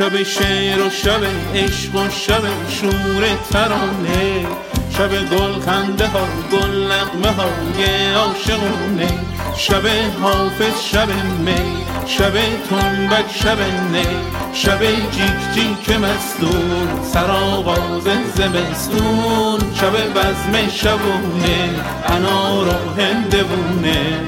شب شعر و شب عشق و شب شور ترانه، شب گل خنده ها گل نغمه های عاشقونه، شب حافظ شب می، شب تنبک شب نی، شب جیک جیک مستون سرآغاز زمستون، شب بزم شبونه انار و هندوونه.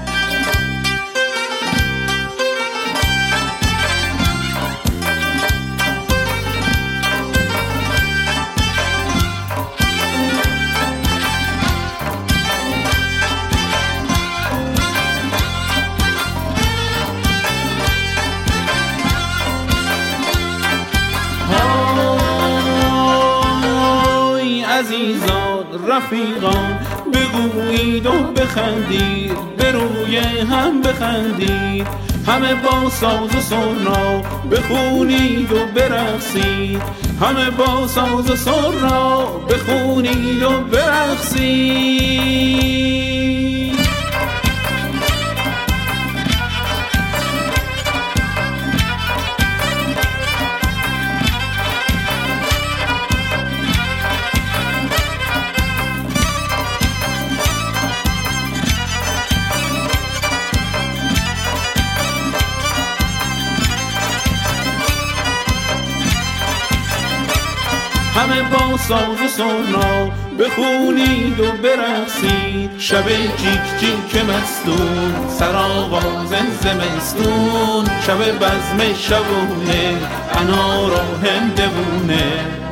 عزیزان رفیقان بگویید و بخندید، به روی هم بخندید، همه با ساز و سرنا بخونید و برقصید، همه با ساز و سرنا بخونید و برقصید. همه با ساز و سرنا بخونید و برقصید، شب جیک جیک مستون سرآغاز زمستون، شب بزم شبونه انار و هندوونه.